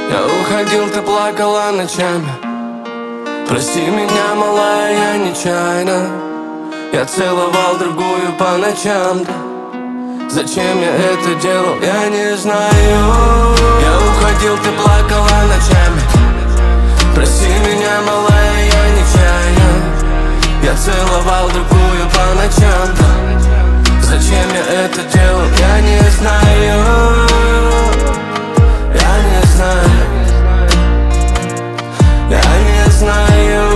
Я уходил, ты плакала ночами. Прости меня, малая, я нечаянно. Я целовал другую по ночам, да. Зачем я это делал, я не знаю. Я уходил, ты плакала ночами. Прости меня, малая, я нечаянно. Я целовал другую по ночам, да. Зачем я это делал, я не знаю. Я не знаю. Я не знаю.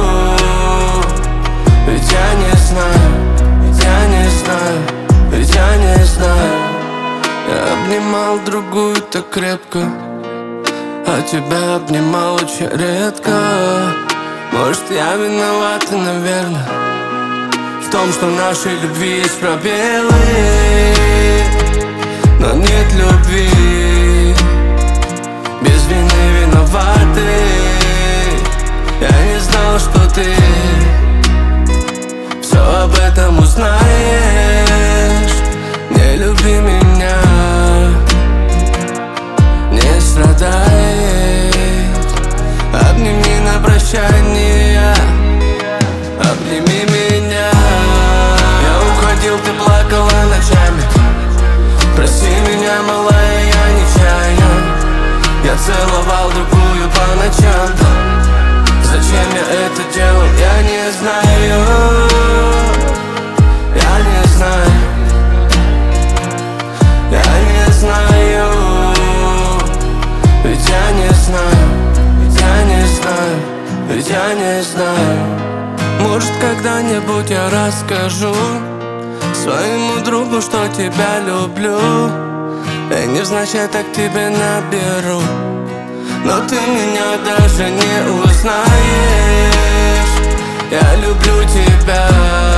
Ведь я не знаю. Ведь я не знаю. Ведь я не знаю. Я обнимал другую так крепко, а тебя обнимал очень редко. Может, я виноват, наверное, в том, что нашей любви есть пробелы. Но нет любви без вины виноваты. Я не знал, что ты все об этом узнаешь. Не люби меня, не страдай. Обними на прощание, обними меня. Я уходил, ты плакала ночами. Прости меня, малая, я нечаянно. Я целовал другую по ночам, да. Зачем я это делал, я не знаю. Я не знаю. Я не знаю. Ведь я не знаю. Ведь я не знаю. Ведь я не знаю. Может, когда-нибудь я расскажу своему другу, что тебя люблю. И невзначай так тебе наберу. Но ты меня даже не узнаешь. Я люблю тебя.